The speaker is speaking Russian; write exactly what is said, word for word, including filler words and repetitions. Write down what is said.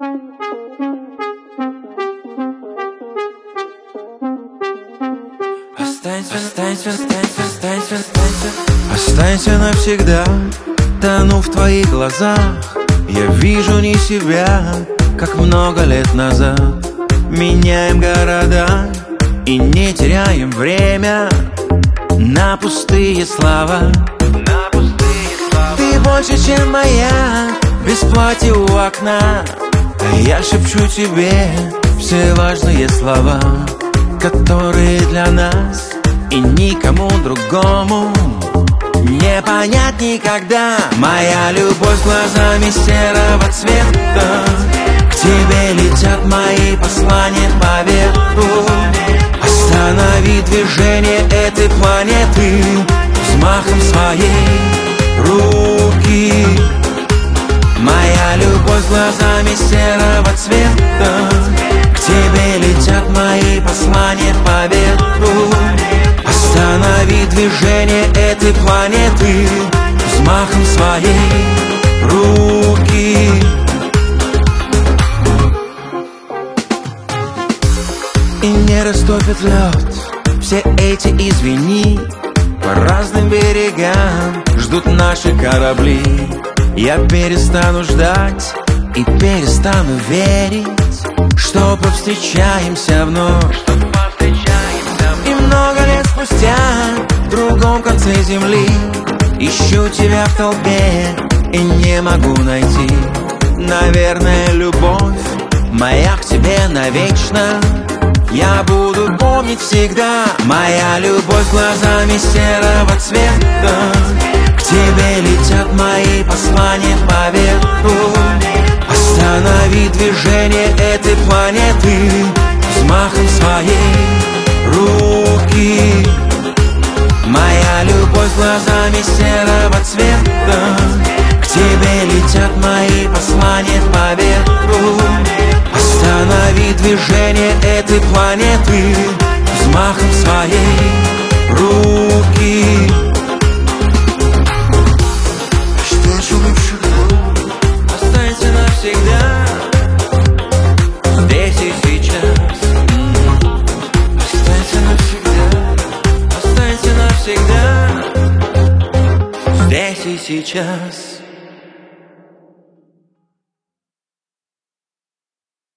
Останься, останься, останься, останься, останься. Останься навсегда, тону в твоих глазах. Я вижу не себя, как много лет назад. Меняем города и не теряем время на пустые слова. На пустые слова. Ты больше, чем моя, без платья у окна. А я шепчу тебе все важные слова, которые для нас и никому другому не понять никогда. Моя любовь глазами серого цвета, к тебе летят мои послания по ветру. Останови движение этой планеты взмахом своей руки. Моя любовь глазами серого цвета, к тебе летят мои послания по ветру. Останови движение этой планеты взмахом своей руки. И не растопит лед все эти извини. По разным берегам ждут наши корабли. Я перестану ждать и перестану верить, что повстречаемся вновь. И много лет спустя в другом конце земли ищу тебя в толпе и не могу найти. Наверное, любовь моя к тебе навечно я буду помнить всегда. Моя любовь глазами серого цвета, к тебе летят мои послания по ветру. Останови движение этой планеты взмахом своей руки. Моя любовь глазами серого цвета, к тебе летят мои послания по ветру. Останови движение этой планеты взмахом своей руки. Останься навсегда, останься навсегда, здесь и сейчас. Останься навсегда, останься навсегда, здесь и сейчас.